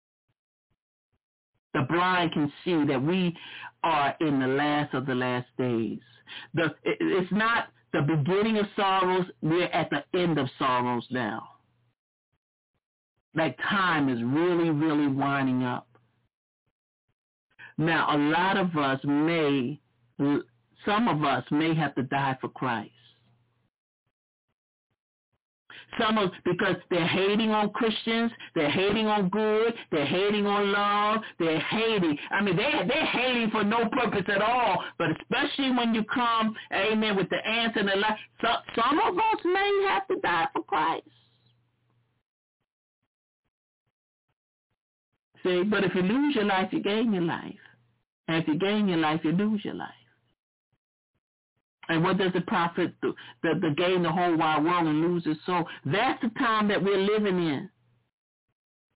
B: The blind can see that we are in the last of the last days. The, it, it's not the beginning of sorrows. We're at the end of sorrows now. Like time is really, really winding up. Now, a lot of us may, some of us may have to die for Christ. Some of, because they're hating on Christians, they're hating on good, they're hating on love, they're hating. I mean, they're, they're hating for no purpose at all, but especially when you come, amen, with the answer and the life. So, some of us may have to die for Christ. See, but if you lose your life, you gain your life. And if you gain your life, you lose your life. And what does it profit to, the, the gain the whole wide world and lose his soul? That's the time that we're living in.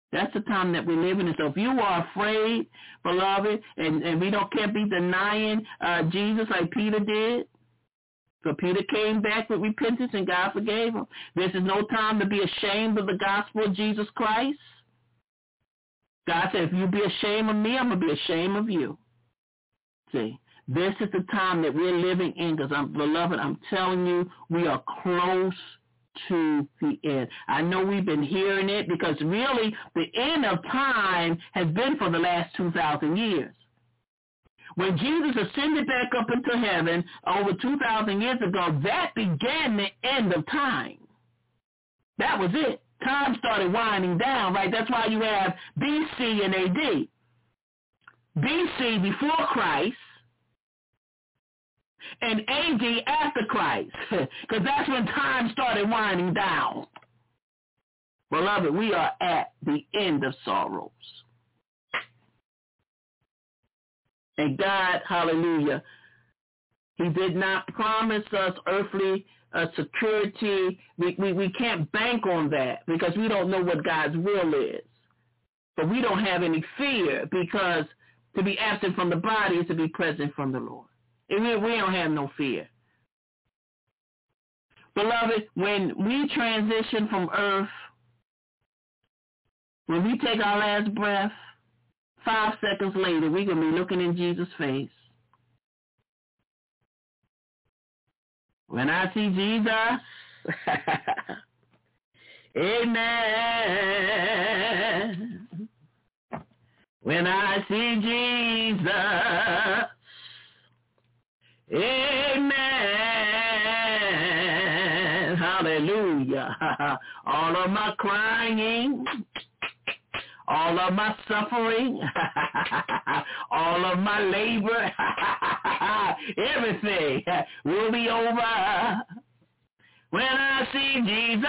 B: That's the time that we live in. So if you are afraid, beloved, and, and we don't can't be denying uh, Jesus like Peter did, so Peter came back with repentance and God forgave him. This is no time to be ashamed of the gospel of Jesus Christ. God said, if you be ashamed of me, I'm going to be ashamed of you. See, this is the time that we're living in because, I'm, beloved, I'm telling you, we are close to the end. I know we've been hearing it because really the end of time has been for the last two thousand years. When Jesus ascended back up into heaven over two thousand years ago, that began the end of time. That was it. Time started winding down, right? That's why you have B C and A D. B C before Christ, and A D after Christ, because that's when time started winding down. Beloved, we are at the end of sorrows. And God, hallelujah, he did not promise us earthly uh, security. We, we, we can't bank on that because we don't know what God's will is. But we don't have any fear because to be absent from the body is to be present from the Lord. And we, we don't have no fear. Beloved, when we transition from earth, when we take our last breath, five seconds later, we're going to be looking in Jesus' face. When I see Jesus, amen. When I see Jesus, amen. Hallelujah. All of my crying, all of my suffering, all of my labor, everything will be over when I see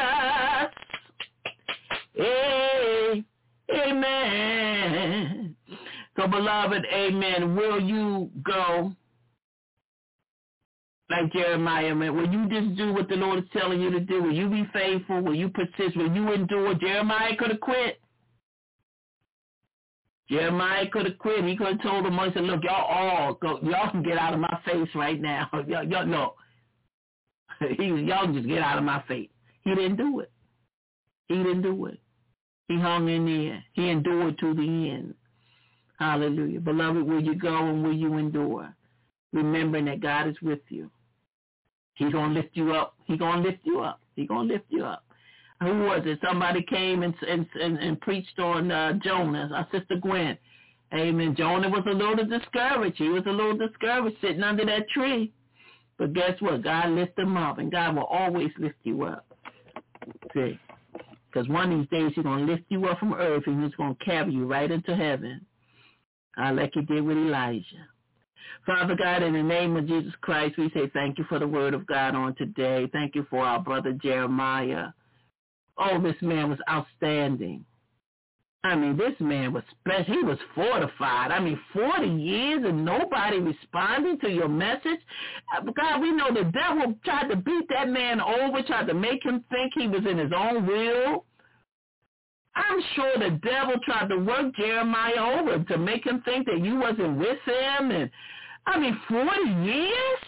B: Jesus. Amen. So, beloved, amen. Will you go like Jeremiah? Will you just do what the Lord is telling you to do? Will you be faithful? Will you persist? Will you endure? Jeremiah could have quit. Jeremiah could have quit. He could have told them, he said, look, y'all all go, y'all can get out of my face right now. y'all, y'all no. he, y'all can just get out of my face. He didn't do it. He didn't do it. He hung in there. He endured to the end. Hallelujah. Beloved, will you go and will you endure? Remembering that God is with you. He's going to lift you up. He's going to lift you up. He's going to lift you up. Who was it? Somebody came and and, and, and preached on uh, Jonah, our sister Gwen. Amen. Jonah was a little discouraged. He was a little discouraged sitting under that tree. But guess what? God lifted him up, and God will always lift you up. See? Because one of these days he's going to lift you up from earth, and he's going to carry you right into heaven. Uh, like he did with Elijah. Father God, in the name of Jesus Christ, we say thank you for the word of God on today. Thank you for our brother Jeremiah. Oh, this man was outstanding. I mean, this man was special. He was fortified. I mean, forty years and nobody responding to your message. God, we know the devil tried to beat that man over, tried to make him think he was in his own will. I'm sure the devil tried to work Jeremiah over to make him think that you wasn't with him. And I mean, forty years?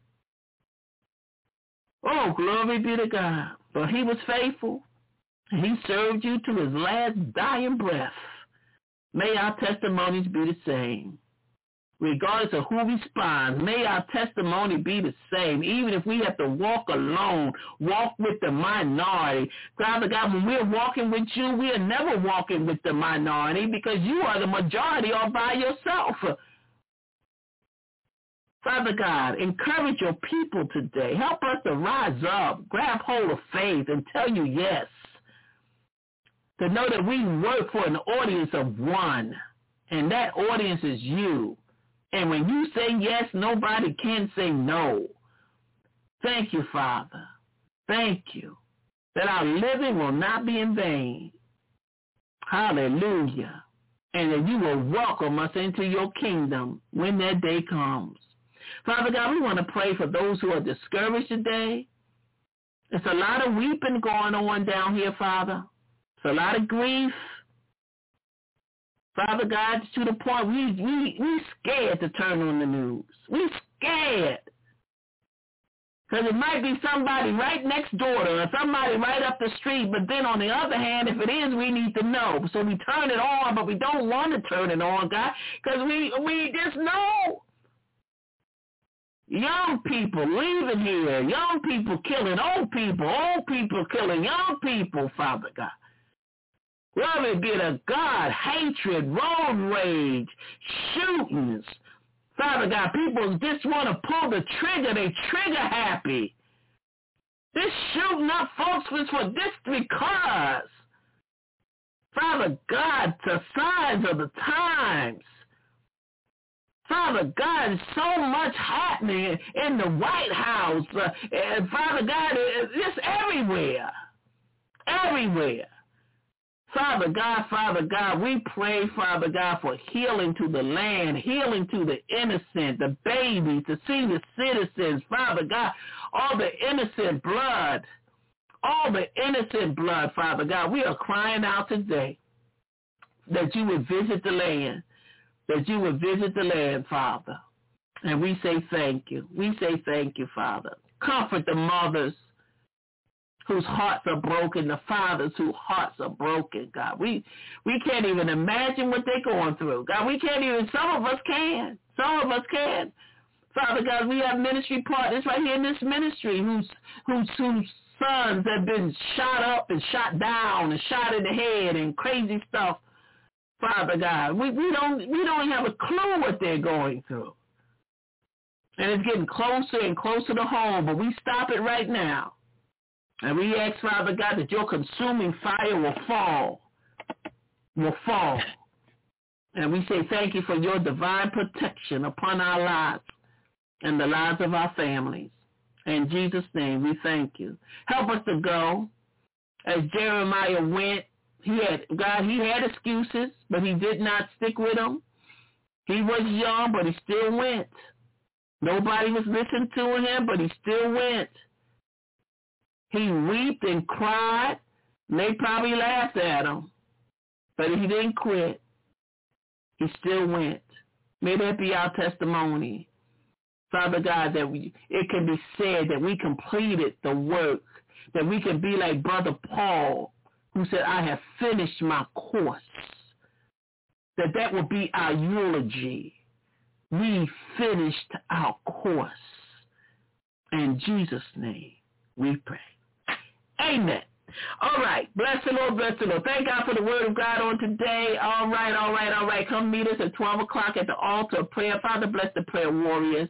B: Oh, glory be to God. But he was faithful. He served you to his last dying breath. May our testimonies be the same. Regardless of who responds, may our testimony be the same. Even if we have to walk alone, walk with the minority. Father God, when we're walking with you, we are never walking with the minority because you are the majority all by yourself. Father God, encourage your people today. Help us to rise up, grab hold of faith, and tell you yes. To know that we work for an audience of one, and that audience is you. And when you say yes, nobody can say no. Thank you, Father. Thank you that our living will not be in vain. Hallelujah. And that you will welcome us into your kingdom when that day comes. Father God, we want to pray for those who are discouraged today. There's a lot of weeping going on down here, Father. It's a lot of grief. Father God, to the point we we we scared to turn on the news. We scared. Because it might be somebody right next door to us, somebody right up the street, but then on the other hand, if it is, we need to know. So we turn it on, but we don't want to turn it on, God, because we, we just know. Young people leaving here, young people killing old people, old people killing young people, Father God. Glory be to God, hatred, road rage, shootings. Father God, people just want to pull the trigger. They trigger happy. This shooting up folks was for this because, Father God, the signs of the times. Father God, so much happening in the White House. Uh, and Father God, it's just everywhere. Everywhere. Father God, Father God, we pray, Father God, for healing to the land, healing to the innocent, the babies, the senior citizens, Father God, all the innocent blood, all the innocent blood, Father God. We are crying out today that you would visit the land, that you would visit the land, Father. And we say thank you. We say thank you, Father. Comfort the mothers whose hearts are broken, the fathers whose hearts are broken, God. We we can't even imagine what they're going through. God, we can't even, some of us can. Some of us can. Father God, we have ministry partners right here in this ministry whose whose whose sons have been shot up and shot down and shot in the head and crazy stuff. Father God, we, we don't we don't have a clue what they're going through. And it's getting closer and closer to home, but we stop it right now. And we ask, Father God, that your consuming fire will fall, will fall. And we say thank you for your divine protection upon our lives and the lives of our families. In Jesus' name, we thank you. Help us to go. As Jeremiah went, he had, God, he had excuses, but he did not stick with them. He was young, but he still went. Nobody was listening to him, but he still went. He wept and cried, and they probably laughed at him. But he didn't quit. He still went. May that be our testimony. Father God, that we, it can be said that we completed the work, that we can be like Brother Paul, who said, I have finished my course. That that will be our eulogy. We finished our course. In Jesus' name, we pray. Amen. All right. Bless the Lord, bless the Lord. Thank God for the word of God on today. All right, all right, all right. Come meet us at twelve o'clock at the altar of prayer. Father, bless the prayer warriors.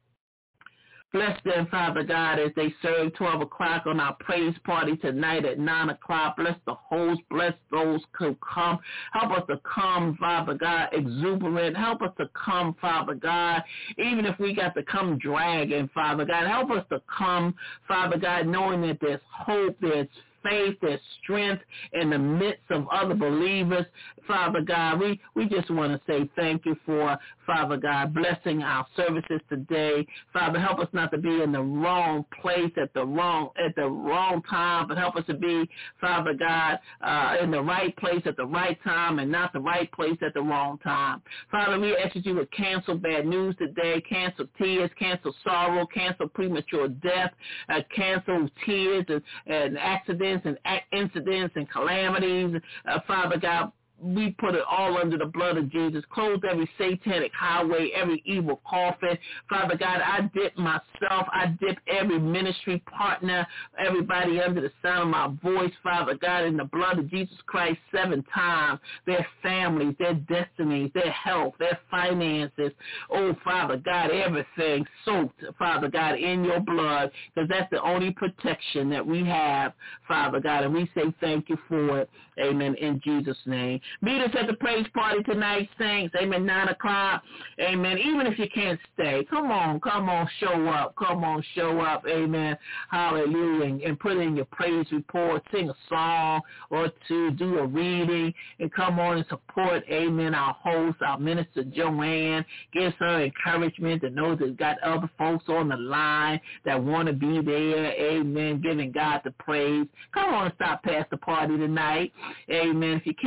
B: Bless them, Father God, as they serve twelve o'clock on our praise party tonight at nine o'clock. Bless the host. Bless those who come. Help us to come, Father God, exuberant. Help us to come, Father God, even if we got to come dragging, Father God. Help us to come, Father God, knowing that there's hope, there's faith, there's strength in the midst of other believers. Father God, we, we just want to say thank you for, Father God, blessing our services today. Father, help us not to be in the wrong place at the wrong at the wrong time, but help us to be, Father God, uh, in the right place at the right time and not the right place at the wrong time. Father, we ask that you would cancel bad news today, cancel tears, cancel sorrow, cancel premature death, uh, cancel tears and, and accidents and incidents and calamities. Uh, Father God, we put it all under the blood of Jesus. Close every satanic highway, every evil coffin. Father God, I dip myself. I dip every ministry partner, everybody under the sound of my voice, Father God, in the blood of Jesus Christ seven times. Their families, their destinies, their health, their finances. Oh, Father God, everything soaked, Father God, in your blood, because that's the only protection that we have, Father God, and we say thank you for it. Amen. In Jesus' name. Meet us at the praise party tonight, saints. Amen. Nine o'clock. Amen. Even if you can't stay, come on, come on, show up. Come on, show up. Amen. Hallelujah. And, and put in your praise report. Sing a song or two. Do a reading. And come on and support, amen, our host, our minister, Joanne. Gives her encouragement to know that we've got other folks on the line that want to be there. Amen. Giving God the praise. Come on and stop past the party tonight. Amen. If you can't stay,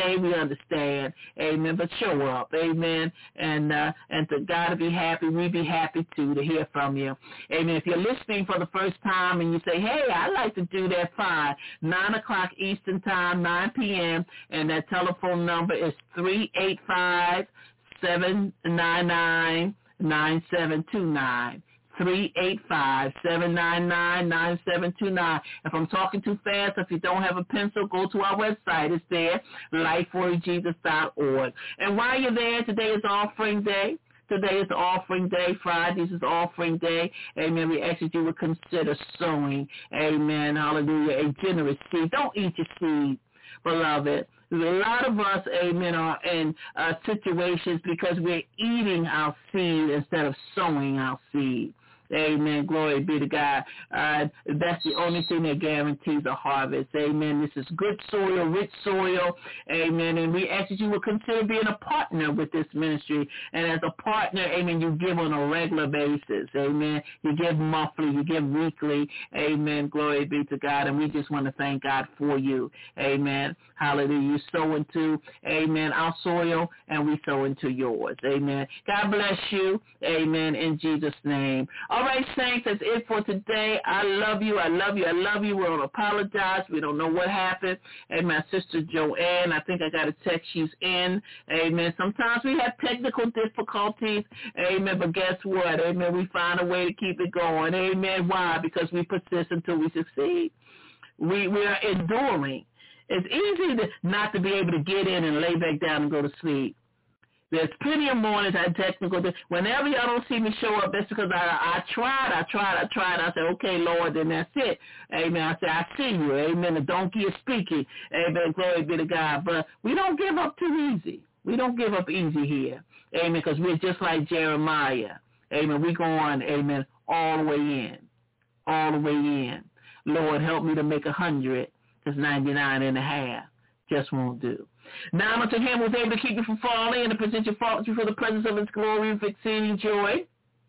B: day, we understand. Amen. But show up. Amen. And uh, and to God to be happy, we be happy too to hear from you. Amen. If you're listening for the first time and you say, hey, I'd like to do that, fine. nine o'clock Eastern Time, nine p.m. And that telephone number is three eight five, seven nine nine, nine seven two nine. three eight five, seven nine nine, nine seven two nine. If I'm talking too fast, if you don't have a pencil, go to our website. It's there, life warrior jesus dot org. And while you're there, today is offering day. Today is offering day. Fridays is offering day. Amen. We ask that you would consider sowing. Amen. Hallelujah. A generous seed. Don't eat your seed, beloved. A lot of us, amen, are in uh, situations because we're eating our seed instead of sowing our seed. Amen. Glory be to God. Uh, that's the only thing that guarantees a harvest. Amen. This is good soil, rich soil. Amen. And we ask that you will consider being a partner with this ministry. And as a partner, amen, you give on a regular basis. Amen. You give monthly. You give weekly. Amen. Glory be to God. And we just want to thank God for you. Amen. Hallelujah. You sow into, amen, our soil, and we sow into yours. Amen. God bless you. Amen. In Jesus' name. All right, saints, that's it for today. I love you. I love you. I love you. We don't apologize. We don't know what happened. And my sister Joanne, I think I got a text. She's in. Amen. Sometimes we have technical difficulties. Amen. But guess what? Amen. We find a way to keep it going. Amen. Why? Because we persist until we succeed. We, we are enduring. It's easy to not to be able to get in and lay back down and go to sleep. There's plenty of mornings I technical. Whenever y'all don't see me show up, that's because I, I tried, I tried, I tried. I said, okay, Lord, then that's it. Amen. I said, I see you. Amen. The donkey is speaking. Amen. Glory be to God. But we don't give up too easy. We don't give up easy here. Amen. Because we're just like Jeremiah. Amen. We go on, amen, all the way in. All the way in. Lord, help me to make a hundred. Because ninety-nine and a half just won't do. Now unto him who is able to keep you from falling and to present your faults before the presence of his glory with exceeding joy.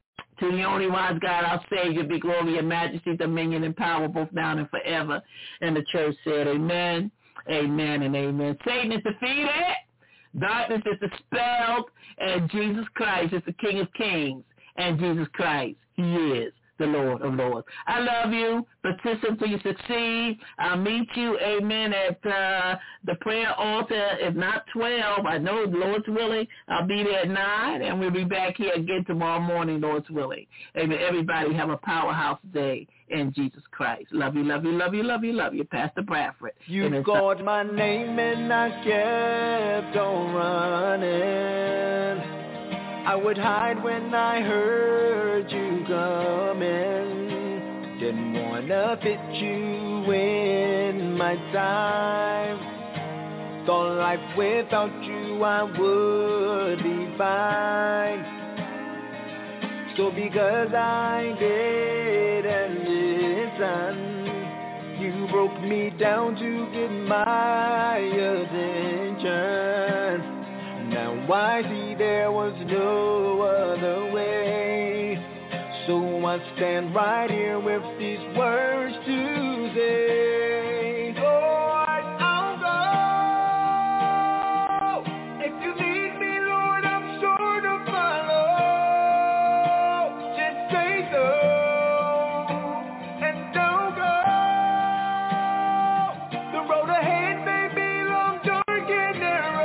B: To the only wise God, our Savior, be glory and majesty, dominion and power, both now and forever. And the church said, amen, amen, and amen. Satan is defeated. Darkness is dispelled. And Jesus Christ is the King of kings. And Jesus Christ, he is the Lord of lords. I love you. Persist until you succeed. I'll meet you, amen, at uh, the prayer altar. If not twelve, I know the Lord's willing, I'll be there at nine, and we'll be back here again tomorrow morning, Lord's willing. Amen. Everybody have a powerhouse day in Jesus Christ. Love you, love you, love you, love you, love you. Pastor Bradford.
C: You called my name and I kept on running. I would hide when I heard you coming. Didn't wanna fit you in my time. Thought life without you I would be fine. So because I didn't listen, you broke me down to get my attention. Now I see there was no other way. So I stand right here with these words to say, Lord, I'll go. If you need me, Lord, I'm sure to follow. Just say so and don't go. The road ahead may be long, dark and narrow.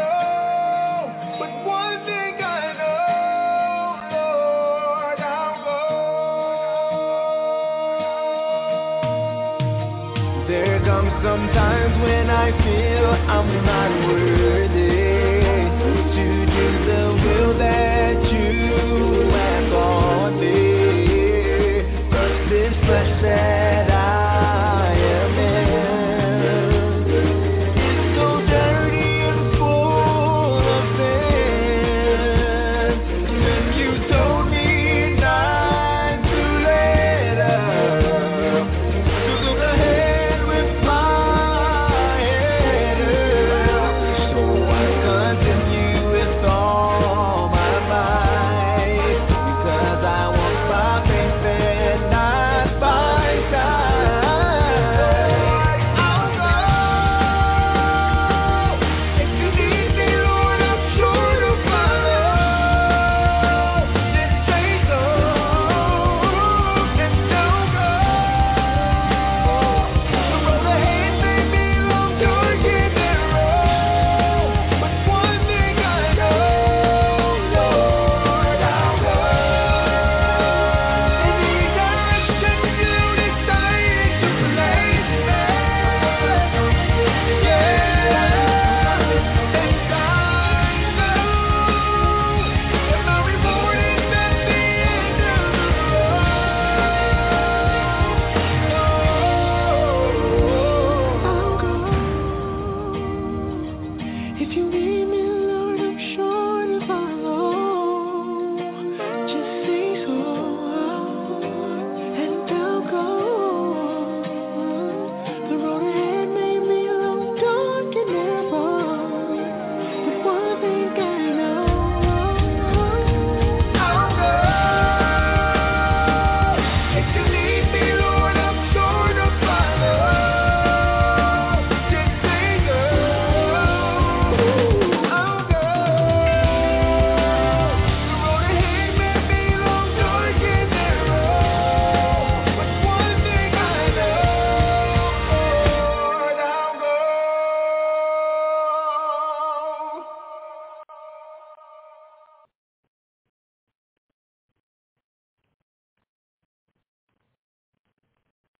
C: Sometimes when I feel I'm not worthy to do the will that you have on me, 'cause this flesh